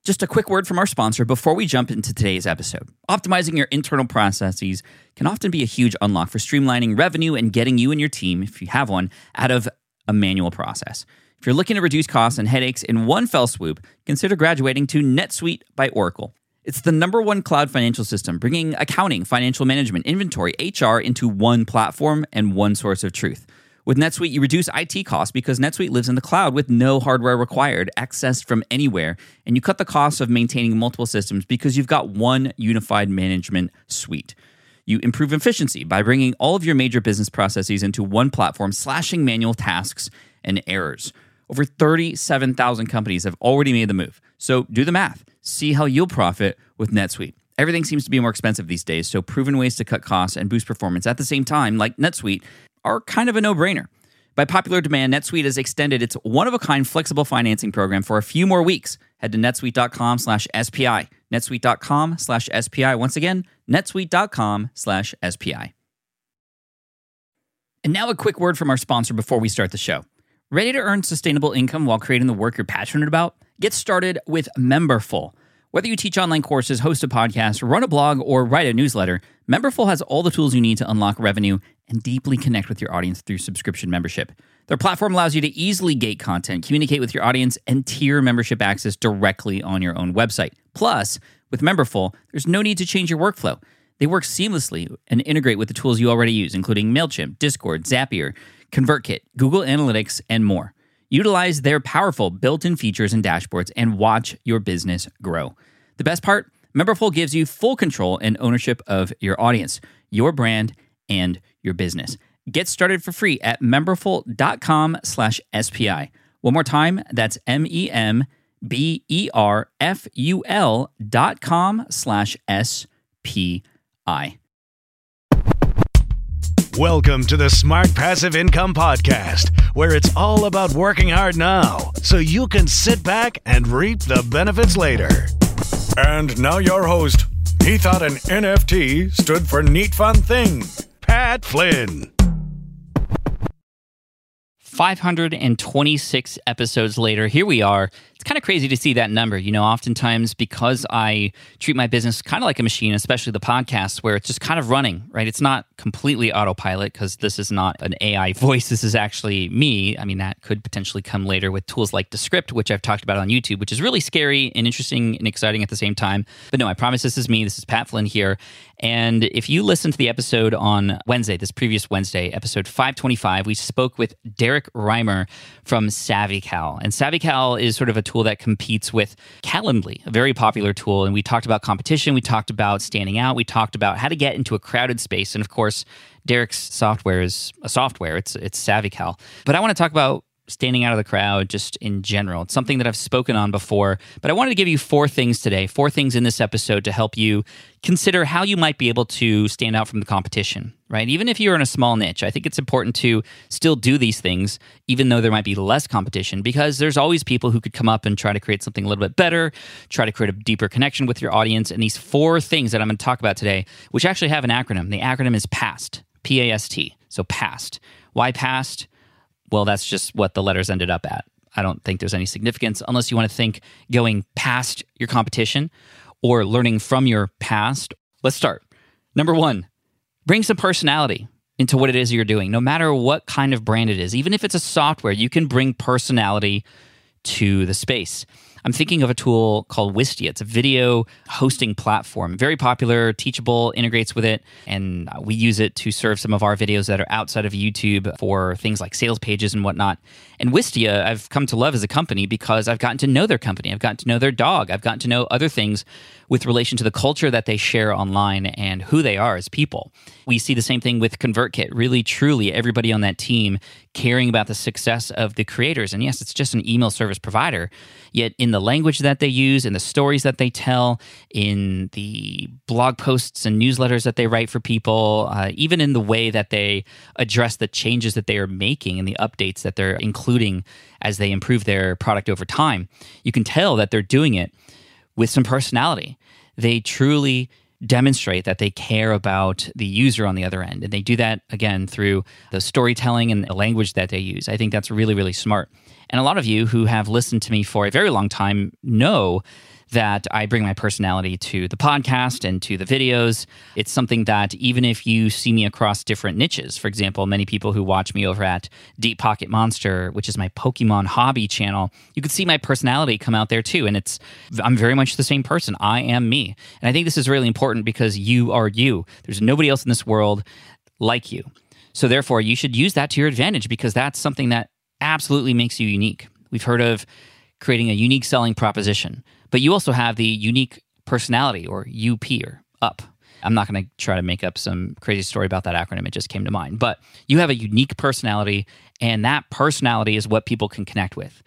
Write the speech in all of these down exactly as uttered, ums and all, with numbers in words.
Just a quick word from our sponsor before we jump into today's episode. Optimizing your internal processes can often be a huge unlock for streamlining revenue and getting you and your team, if you have one, out of a manual process. If you're looking to reduce costs and headaches in one fell swoop, consider graduating to NetSuite by Oracle. It's the number one cloud financial system, bringing accounting, financial management, inventory, H R into one platform and one source of truth. With NetSuite, you reduce I T costs because NetSuite lives in the cloud with no hardware required, accessed from anywhere, and you cut the cost of maintaining multiple systems because you've got one unified management suite. You improve efficiency by bringing all of your major business processes into one platform, slashing manual tasks and errors. Over thirty-seven thousand companies have already made the move. So do the math. See how you'll profit with NetSuite. Everything seems to be more expensive these days, so proven ways to cut costs and boost performance at the same time, like NetSuite, are kind of a no-brainer. By popular demand, NetSuite has extended its one-of-a-kind flexible financing program for a few more weeks. Head to netsuite.com slash SPI. netsuite.com slash SPI. Once again, netsuite.com slash SPI. And now a quick word from our sponsor before we start the show. Ready to earn sustainable income while creating the work you're passionate about? Get started with Memberful. Whether you teach online courses, host a podcast, run a blog, or write a newsletter, Memberful has all the tools you need to unlock revenue and deeply connect with your audience through subscription membership. Their platform allows you to easily gate content, communicate with your audience, and tier membership access directly on your own website. Plus, with Memberful, there's no need to change your workflow. They work seamlessly and integrate with the tools you already use, including MailChimp, Discord, Zapier, ConvertKit, Google Analytics, and more. Utilize their powerful built-in features and dashboards and watch your business grow. The best part? Memberful gives you full control and ownership of your audience, your brand, and your business. Get started for free at memberful.com slash SPI. One more time, that's M-E-M-B-E-R-F-U-L dot com slash S-P-I. Welcome to the Smart Passive Income Podcast, where it's all about working hard now so you can sit back and reap the benefits later. And now your host. He thought an N F T stood for neat fun thing. Pat Flynn. five hundred twenty-six episodes later, here we are. It's kind of crazy to see that number. You know, oftentimes because I treat my business kind of like a machine, especially the podcasts, where it's just kind of running, right? It's not completely autopilot because this is not an A I voice. This is actually me. I mean, that could potentially come later with tools like Descript, which I've talked about on YouTube, which is really scary and interesting and exciting at the same time. But no, I promise this is me. This is Pat Flynn here. And if you listen to the episode on Wednesday, this previous Wednesday, episode five twenty-five, we spoke with Derek Reimer from SavvyCal. And SavvyCal is sort of a tool that competes with Calendly, a very popular tool. And we talked about competition. We talked about standing out. We talked about how to get into a crowded space. And of course, Derek's software is a software. It's it's SavvyCal. But I want to talk about standing out of the crowd just in general. It's something that I've spoken on before, but I wanted to give you four things today, four things in this episode to help you consider how you might be able to stand out from the competition, right? Even if you're in a small niche, I think it's important to still do these things, even though there might be less competition, because there's always people who could come up and try to create something a little bit better, try to create a deeper connection with your audience. And these four things that I'm going to talk about today, which actually have an acronym. The acronym is PAST, P A S T. So PAST. Why PAST? Well, that's just what the letters ended up at. I don't think there's any significance unless you want to think going past your competition or learning from your past. Let's start. Number one, bring some personality into what it is you're doing. No matter what kind of brand it is, even if it's a software, you can bring personality to the space. I'm thinking of a tool called Wistia. It's a video hosting platform. Very popular, teachable, integrates with it, and we use it to serve some of our videos that are outside of YouTube for things like sales pages and whatnot. And Wistia, I've come to love as a company because I've gotten to know their company. I've gotten to know their dog. I've gotten to know other things with relation to the culture that they share online and who they are as people. We see the same thing with ConvertKit. Really, truly, everybody on that team caring about the success of the creators. And yes, it's just an email service provider, yet in the language that they use, in the stories that they tell, in the blog posts and newsletters that they write for people, uh, even in the way that they address the changes that they are making and the updates that they're including as they improve their product over time, you can tell that they're doing it with some personality. They truly demonstrate that they care about the user on the other end. And they do that, again, through the storytelling and the language that they use. I think that's really, really smart. And a lot of you who have listened to me for a very long time know that I bring my personality to the podcast and to the videos. It's something that even if you see me across different niches, for example, many people who watch me over at Deep Pocket Monster, which is my Pokemon hobby channel, you could see my personality come out there too. And it's I'm very much the same person. I am me. And I think this is really important because you are you. There's nobody else in this world like you. So therefore, you should use that to your advantage because that's something that absolutely makes you unique. We've heard of creating a unique selling proposition, but you also have the unique personality, or U P, or U P. I'm not going to try to make up some crazy story about that acronym. It just came to mind. But you have a unique personality, and that personality is what people can connect with.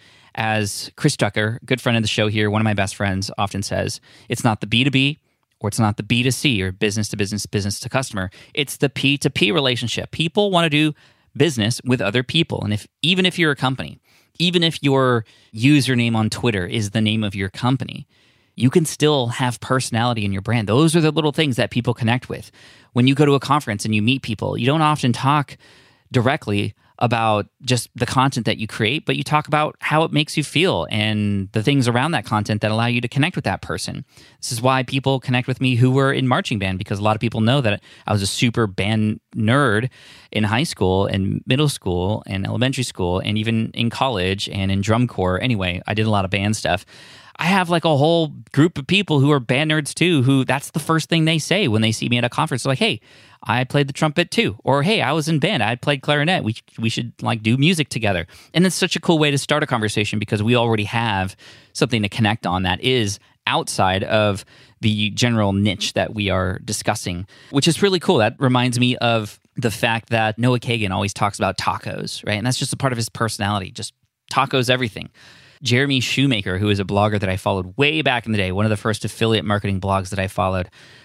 As Chris Tucker, good friend of the show here, one of my best friends, often says, it's not the B two B, or it's not the B two C, or business to business, business to customer. It's the P two P relationship. People want to do business with other people. And if even if you're a company, even if your username on Twitter is the name of your company, you can still have personality in your brand. Those are the little things that people connect with. When you go to a conference and you meet people, you don't often talk directly about just the content that you create, but you talk about how it makes you feel and the things around that content that allow you to connect with that person. This is why people connect with me who were in marching band, because a lot of people know that I was a super band nerd in high school and middle school and elementary school and even in college and in drum corps. Anyway, I did a lot of band stuff. I have like a whole group of people who are band nerds too, who that's the first thing they say when they see me at a conference. They're like, hey, I played the trumpet too. Or, hey, I was in band. I played clarinet. We we should like do music together. And it's such a cool way to start a conversation because we already have something to connect on that is outside of the general niche that we are discussing, which is really cool. That reminds me of the fact that Noah Kagan always talks about tacos, right? And that's just a part of his personality, just tacos everything. Jeremy Shoemaker, who is a blogger that I followed way back in the day, one of the first affiliate marketing blogs that I followed.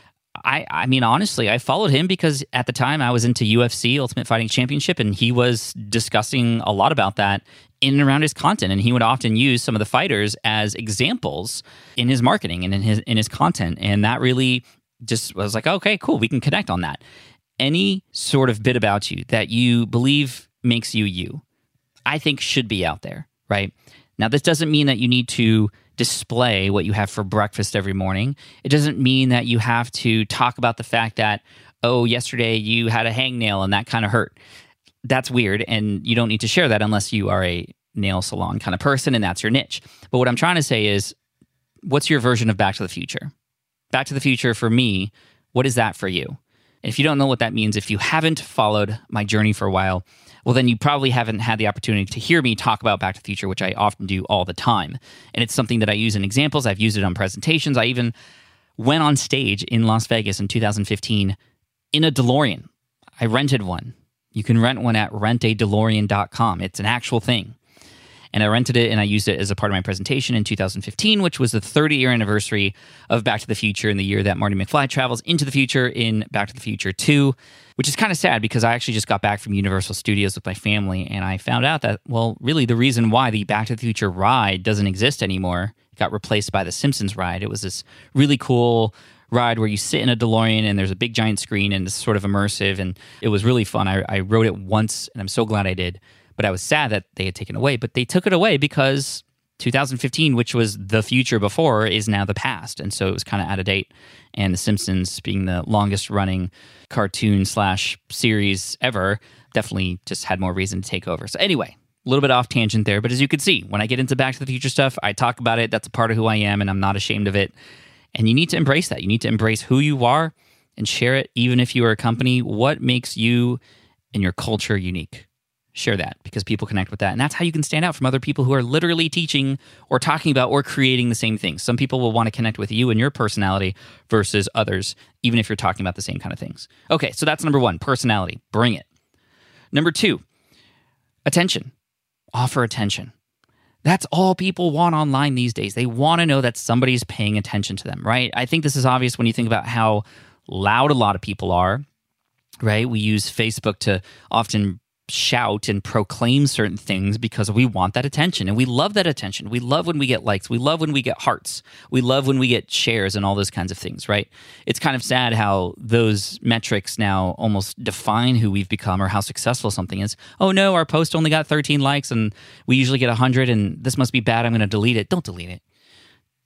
I, I mean, honestly, I followed him because at the time I was into U F C, Ultimate Fighting Championship, and he was discussing a lot about that in and around his content. And he would often use some of the fighters as examples in his marketing and in his in his content. And that really just was like, okay, cool, we can connect on that. Any sort of bit about you that you believe makes you you, I think should be out there, right? Now, this doesn't mean that you need to display what you have for breakfast every morning. It doesn't mean that you have to talk about the fact that, oh, yesterday you had a hangnail and that kind of hurt. That's weird, and you don't need to share that unless you are a nail salon kind of person and that's your niche. But what I'm trying to say is, what's your version of Back to the Future? Back to the Future, for me, what is that for you? And if you don't know what that means, if you haven't followed my journey for a while, well, then you probably haven't had the opportunity to hear me talk about Back to the Future, which I often do all the time. And it's something that I use in examples. I've used it on presentations. I even went on stage in Las Vegas in two thousand fifteen in a DeLorean. I rented one. You can rent one at rent a delorean dot com. It's an actual thing. And I rented it and I used it as a part of my presentation in two thousand fifteen, which was the thirty-year anniversary of Back to the Future, in the year that Marty McFly travels into the future in Back to the Future two, which is kind of sad because I actually just got back from Universal Studios with my family and I found out that, well, really the reason why the Back to the Future ride doesn't exist anymore, it got replaced by the Simpsons ride. It was this really cool ride where you sit in a DeLorean and there's a big giant screen and it's sort of immersive, and it was really fun. I, I rode it once and I'm so glad I did. But I was sad that they had taken it away. But they took it away because two thousand fifteen, which was the future before, is now the past. And so it was kind of out of date. And The Simpsons, being the longest running cartoon slash series ever, definitely just had more reason to take over. So anyway, a little bit off tangent there. But as you can see, when I get into Back to the Future stuff, I talk about it. That's a part of who I am, and I'm not ashamed of it. And you need to embrace that. You need to embrace who you are and share it, even if you are a company. What makes you and your culture unique? Share that, because people connect with that. And that's how you can stand out from other people who are literally teaching or talking about or creating the same things. Some people will want to connect with you and your personality versus others, even if you're talking about the same kind of things. Okay, so that's number one, personality. Bring it. Number two, attention. Offer attention. That's all people want online these days. They want to know that somebody's paying attention to them, right? I think this is obvious when you think about how loud a lot of people are, right? We use Facebook to often shout and proclaim certain things because we want that attention, and we love that attention. We love when we get likes. We love when we get hearts. We love when we get shares and all those kinds of things, right? It's kind of sad how those metrics now almost define who we've become or how successful something is. Oh no, our post only got thirteen likes and we usually get one hundred, and this must be bad. I'm going to delete it. Don't delete it.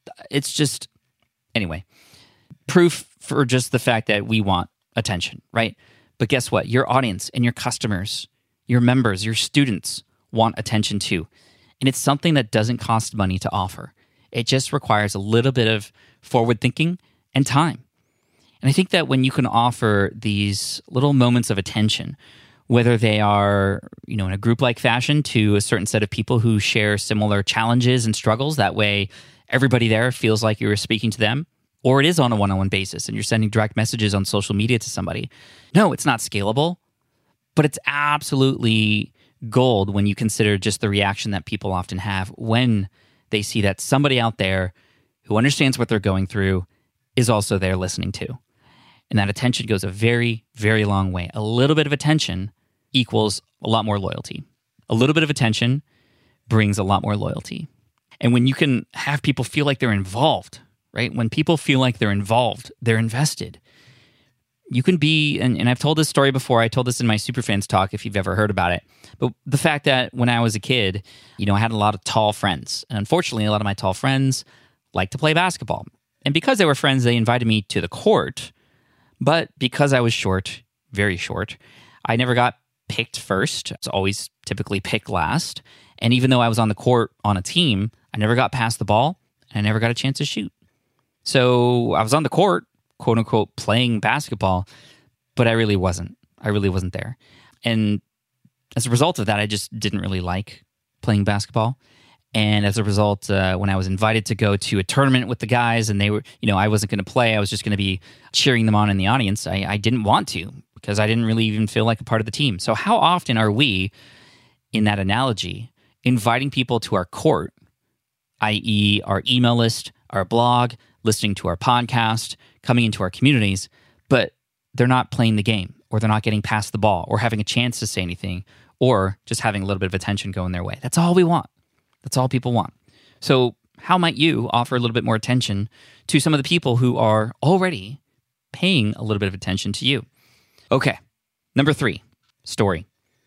It's just, anyway, proof for just the fact that we want attention, right? But guess what? Your audience and your customers, your members, your students want attention too. And it's something that doesn't cost money to offer. It just requires a little bit of forward thinking and time. And I think that when you can offer these little moments of attention, whether they are, you know, in a group-like fashion to a certain set of people who share similar challenges and struggles, that way everybody there feels like you're speaking to them, or it is on a one-on-one basis and you're sending direct messages on social media to somebody. No, it's not scalable, but it's absolutely gold when you consider just the reaction that people often have when they see that somebody out there who understands what they're going through is also there listening to. And that attention goes a very, very long way. A little bit of attention equals a lot more loyalty. A little bit of attention brings a lot more loyalty. And when you can have people feel like they're involved, right? When people feel like they're involved, they're invested. You can be, and, and I've told this story before, I told this in my Superfans talk if you've ever heard about it, but the fact that when I was a kid, you know, I had a lot of tall friends. And unfortunately, a lot of my tall friends liked to play basketball. And because they were friends, they invited me to the court. But because I was short, very short, I never got picked first. I was always typically picked last. And even though I was on the court on a team, I never got past the ball and I never got a chance to shoot. So I was on the court, quote unquote, playing basketball, but I really wasn't. I really wasn't there. And as a result of that, I just didn't really like playing basketball. And as a result, uh, when I was invited to go to a tournament with the guys and they were, you know, I wasn't going to play, I was just going to be cheering them on in the audience, I, I didn't want to because I didn't really even feel like a part of the team. So how often are we, in that analogy, inviting people to our court, that is our email list, our blog, listening to our podcast, coming into our communities, but they're not playing the game or they're not getting past the ball or having a chance to say anything or just having a little bit of attention going their way. That's all we want. That's all people want. So how might you offer a little bit more attention to some of the people who are already paying a little bit of attention to you? Okay, number three, story.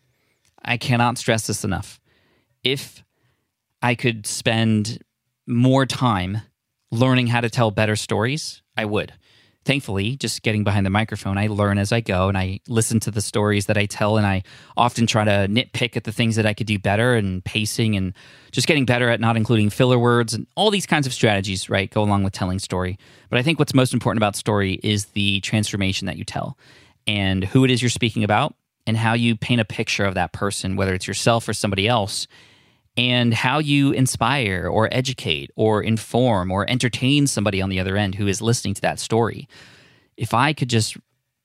I cannot stress this enough. If I could spend more time learning how to tell better stories, I would. Thankfully, just getting behind the microphone, I learn as I go and I listen to the stories that I tell and I often try to nitpick at the things that I could do better and pacing and just getting better at not including filler words and all these kinds of strategies, right, go along with telling story. But I think what's most important about story is the transformation that you tell and who it is you're speaking about and how you paint a picture of that person, whether it's yourself or somebody else, and how you inspire or educate or inform or entertain somebody on the other end who is listening to that story. If I could just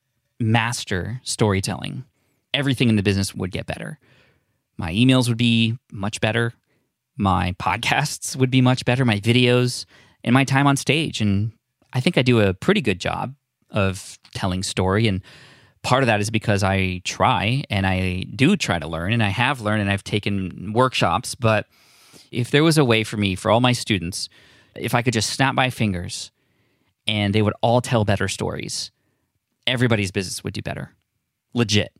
master storytelling, everything in the business would get better. My emails would be much better. My podcasts would be much better. My videos and my time on stage. And I think I do a pretty good job of telling story. And part of that is because I try and I do try to learn and I have learned and I've taken workshops. But if there was a way for me, for all my students, if I could just snap my fingers and they would all tell better stories, everybody's business would do better. Legit.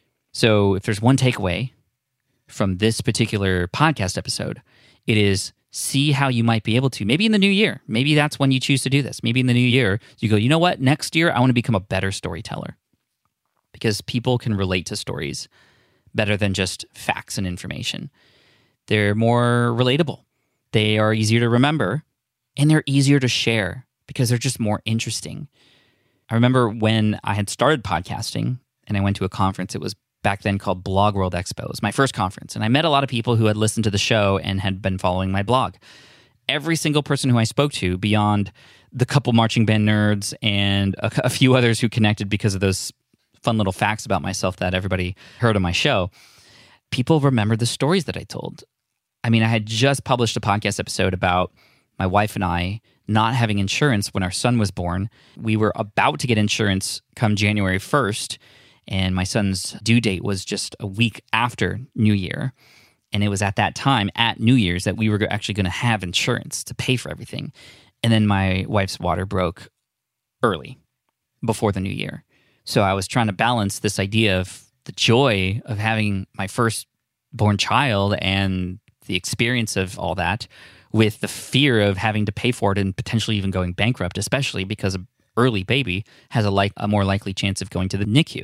So if there's one takeaway from this particular podcast episode, it is see how you might be able to, maybe in the new year, maybe that's when you choose to do this. Maybe in the new year, you go, you know what, next year I want to become a better storyteller. Because people can relate to stories better than just facts and information. They're more relatable. They are easier to remember, and they're easier to share because they're just more interesting. I remember when I had started podcasting and I went to a conference, it was back then called Blog World Expo. It was my first conference, and I met a lot of people who had listened to the show and had been following my blog. Every single person who I spoke to, beyond the couple marching band nerds and a, a few others who connected because of those fun little facts about myself that everybody heard on my show, people remembered the stories that I told. I mean, I had just published a podcast episode about my wife and I not having insurance when our son was born. We were about to get insurance come January first, and my son's due date was just a week after New Year. And it was at that time, at New Year's, that we were actually going to have insurance to pay for everything. And then my wife's water broke early, before the new year. So I was trying to balance this idea of the joy of having my firstborn child and the experience of all that with the fear of having to pay for it and potentially even going bankrupt, especially because an early baby has a, like, a more likely chance of going to the N I C U,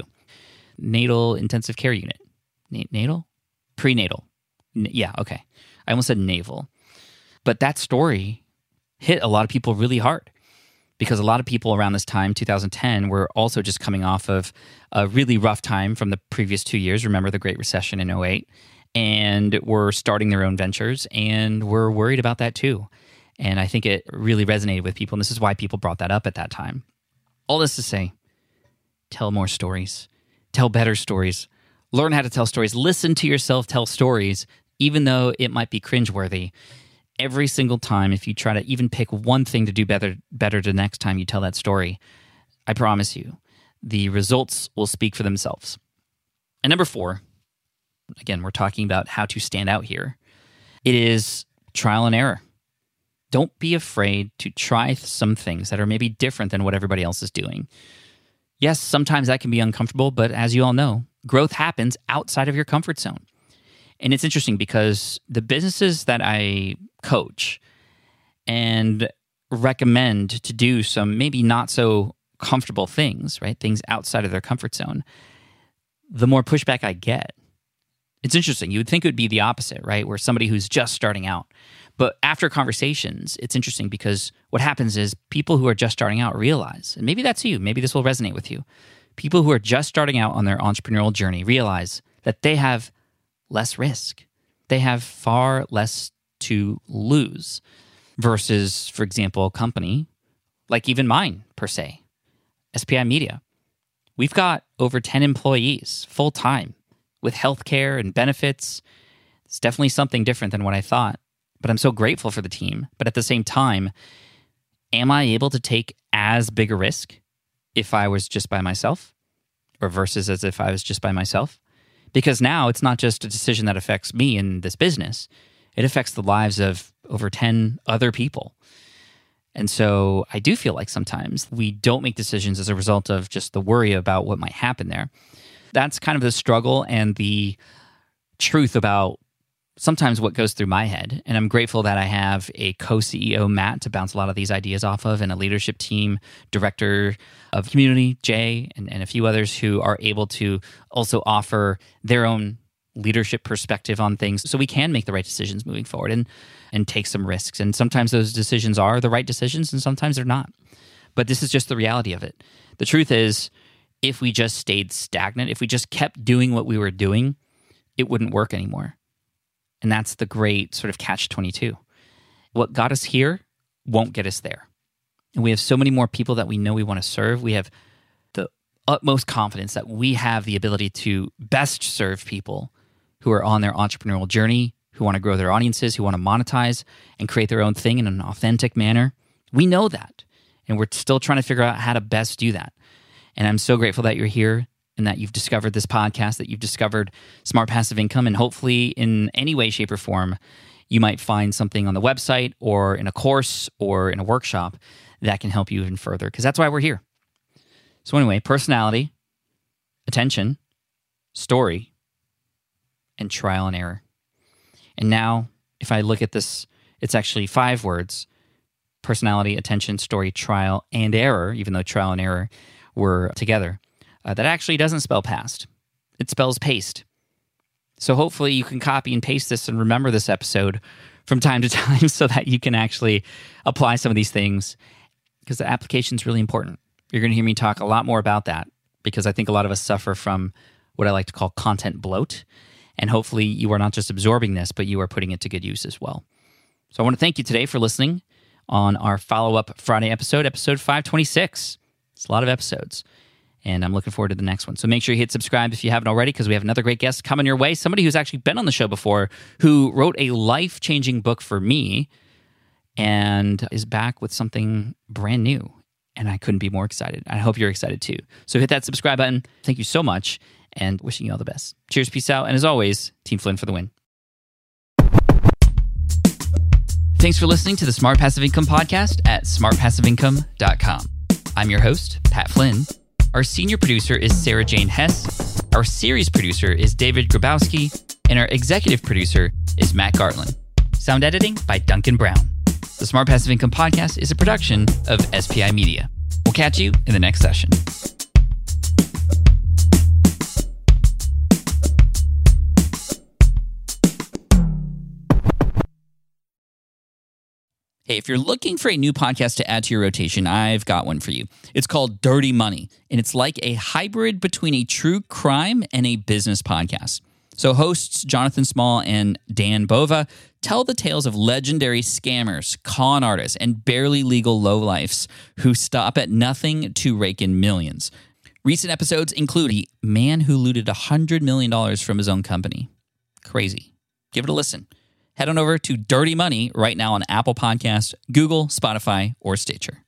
natal intensive care unit. Na- natal? Prenatal. N- yeah, okay. I almost said naval. But that story hit a lot of people really hard because a lot of people around this time, two thousand ten, were also just coming off of a really rough time from the previous two years. Remember the Great Recession in oh eight? And were starting their own ventures and were worried about that too. And I think it really resonated with people. And this is why people brought that up at that time. All this to say, tell more stories. Tell better stories. Learn how to tell stories. Listen to yourself tell stories, even though it might be cringeworthy. Every single time, if you try to even pick one thing to do better, better the next time you tell that story, I promise you, the results will speak for themselves. And number four, again, we're talking about how to stand out here. It is trial and error. Don't be afraid to try some things that are maybe different than what everybody else is doing. Yes, sometimes that can be uncomfortable, but as you all know, growth happens outside of your comfort zone. And it's interesting because the businesses that I coach and recommend to do some maybe not so comfortable things, right? Things outside of their comfort zone, the more pushback I get. It's interesting. You would think it would be the opposite, right? Where somebody who's just starting out. But after conversations, it's interesting because what happens is people who are just starting out realize, and maybe that's you, maybe this will resonate with you. People who are just starting out on their entrepreneurial journey realize that they have less risk. They have far less to lose versus, for example, a company like even mine, per se, S P I Media. We've got over ten employees full-time with healthcare and benefits. It's definitely something different than what I thought, but I'm so grateful for the team. But at the same time, am I able to take as big a risk if I was just by myself or versus as if I was just by myself? Because now it's not just a decision that affects me in this business. It affects the lives of over ten other people. And so I do feel like sometimes we don't make decisions as a result of just the worry about what might happen there. That's kind of the struggle and the truth about sometimes what goes through my head. And I'm grateful that I have a co-C E O, Matt, to bounce a lot of these ideas off of, and a leadership team, director of community, Jay, and, and a few others who are able to also offer their own leadership perspective on things so we can make the right decisions moving forward and, and take some risks. And sometimes those decisions are the right decisions and sometimes they're not. But this is just the reality of it. The truth is, if we just stayed stagnant, if we just kept doing what we were doing, it wouldn't work anymore. And that's the great sort of catch twenty-two. What got us here won't get us there. And we have so many more people that we know we want to serve. We have the utmost confidence that we have the ability to best serve people who are on their entrepreneurial journey, who want to grow their audiences, who want to monetize and create their own thing in an authentic manner. We know that. And we're still trying to figure out how to best do that. And I'm so grateful that you're here and that you've discovered this podcast, that you've discovered Smart Passive Income, and hopefully in any way, shape, or form, you might find something on the website or in a course or in a workshop that can help you even further, because that's why we're here. So anyway, personality, attention, story, and trial and error. And now, if I look at this, it's actually five words: personality, attention, story, trial, and error, even though trial and error were together. Uh, that actually doesn't spell past. It spells paste. So hopefully you can copy and paste this and remember this episode from time to time so that you can actually apply some of these things, because the application is really important. You're going to hear me talk a lot more about that because I think a lot of us suffer from what I like to call content bloat. And hopefully you are not just absorbing this, but you are putting it to good use as well. So I want to thank you today for listening on our follow-up Friday episode, episode five twenty-six. It's a lot of episodes. And I'm looking forward to the next one. So make sure you hit subscribe if you haven't already, because we have another great guest coming your way. Somebody who's actually been on the show before, who wrote a life-changing book for me and is back with something brand new. And I couldn't be more excited. I hope you're excited too. So hit that subscribe button. Thank you so much, and wishing you all the best. Cheers, peace out, and as always, Team Flynn for the win. Thanks for listening to the Smart Passive Income Podcast at smart passive income dot com. I'm your host, Pat Flynn. Our senior producer is Sarah Jane Hess. Our series producer is David Grabowski. And our executive producer is Matt Gartland. Sound editing by Duncan Brown. The Smart Passive Income Podcast is a production of S P I Media. We'll catch you in the next session. Hey, if you're looking for a new podcast to add to your rotation, I've got one for you. It's called Dirty Money, and it's like a hybrid between a true crime and a business podcast. So hosts Jonathan Small and Dan Bova tell the tales of legendary scammers, con artists, and barely legal lowlifes who stop at nothing to rake in millions. Recent episodes include the man who looted one hundred million dollars from his own company. Crazy. Give it a listen. Head on over to Dirty Money right now on Apple Podcasts, Google, Spotify, or Stitcher.